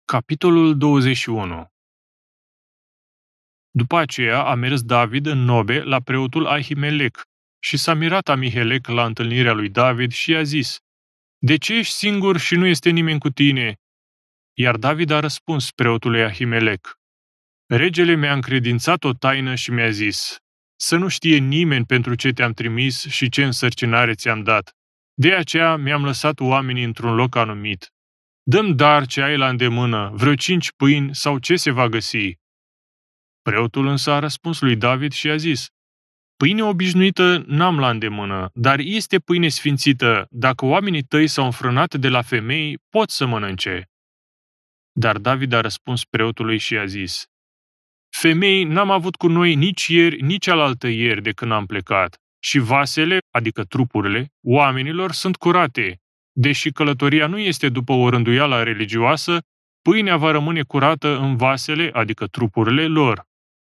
Capitolul 21. După aceea a mers David în Nobe la preotul Ahimelec și s-a mirat Amihelec la întâlnirea lui David și i-a zis: „De ce ești singur și nu este nimeni cu tine?” Iar David a răspuns preotului Ahimelec: „Regele mi-a încredințat o taină și mi-a zis: să nu știe nimeni pentru ce te-am trimis și ce însărcinare ți-am dat. De aceea mi-am lăsat oamenii într-un loc anumit. Dă-mi dar ce ai la îndemână, vreo 5 pâini sau ce se va găsi.” Preotul însă a răspuns lui David și a zis: „Pâine obișnuită n-am la îndemână, dar este pâine sfințită. Dacă oamenii tăi s-au înfrânat de la femei, pot să mănânce.” Dar David a răspuns preotului și a zis: „Femei n-am avut cu noi nici ieri, nici alaltă ieri de când am plecat. Și vasele, adică trupurile, oamenilor sunt curate. Deși călătoria nu este după o rânduială religioasă, pâinea va rămâne curată în vasele, adică trupurile lor.”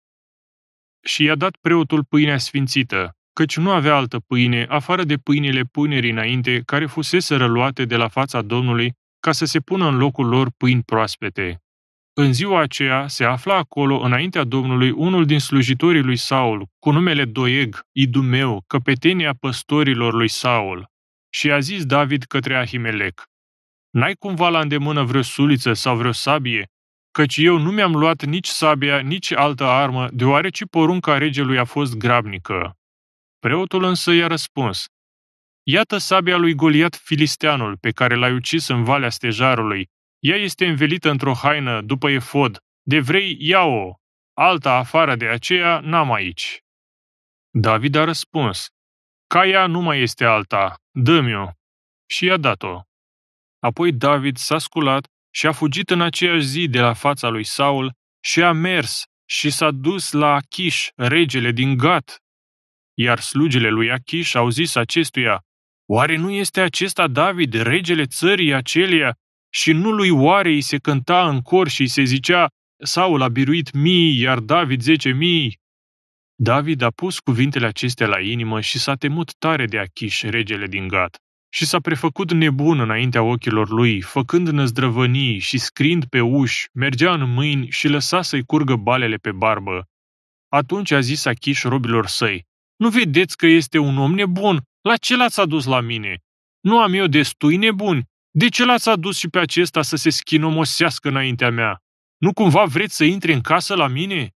Și i-a dat preotul pâinea sfințită, căci nu avea altă pâine, afară de pâinile punerii înainte, care fuseseră luate de la fața Domnului, ca să se pună în locul lor pâini proaspete. În ziua aceea se afla acolo, înaintea Domnului, unul din slujitorii lui Saul, cu numele Doeg, Idumeu, căpetenia păstorilor lui Saul. Și a zis David către Ahimelec: „N-ai cumva la îndemână vreo suliță sau vreo sabie? Căci eu nu mi-am luat nici sabia, nici altă armă, deoarece porunca regelui a fost grabnică.” Preotul însă i-a răspuns: „Iată sabia lui Goliat filisteanul, pe care l-ai ucis în Valea Stejarului. Ea este învelită într-o haină după efod. De vrei, ia-o. Alta afară de aceea n-am aici.” David a răspuns: „Ca ea nu mai este alta, dă-mi-o.” Și i-a dat-o. Apoi David s-a sculat și a fugit în aceeași zi de la fața lui Saul și a mers și s-a dus la Achish, regele din Gat. Iar slugile lui Achish au zis acestuia: „Oare nu este acesta David, regele țării aceleia? Și nu lui oare îi se cânta în cor și îi se zicea: Saul a biruit 1000, iar David 10.000? David a pus cuvintele acestea la inimă și s-a temut tare de Achish, regele din Gat. Și s-a prefăcut nebun înaintea ochilor lui, făcând năzdrăvănii și scriind pe uși, mergea în mâini și lăsa să-i curgă balele pe barbă. Atunci a zis Achish robilor săi: „Nu vedeți că este un om nebun? La ce l-ați adus la mine? Nu am eu destui nebuni? De ce l-ați adus și pe acesta să se schinomosească înaintea mea? Nu cumva vreți să intre în casă la mine?”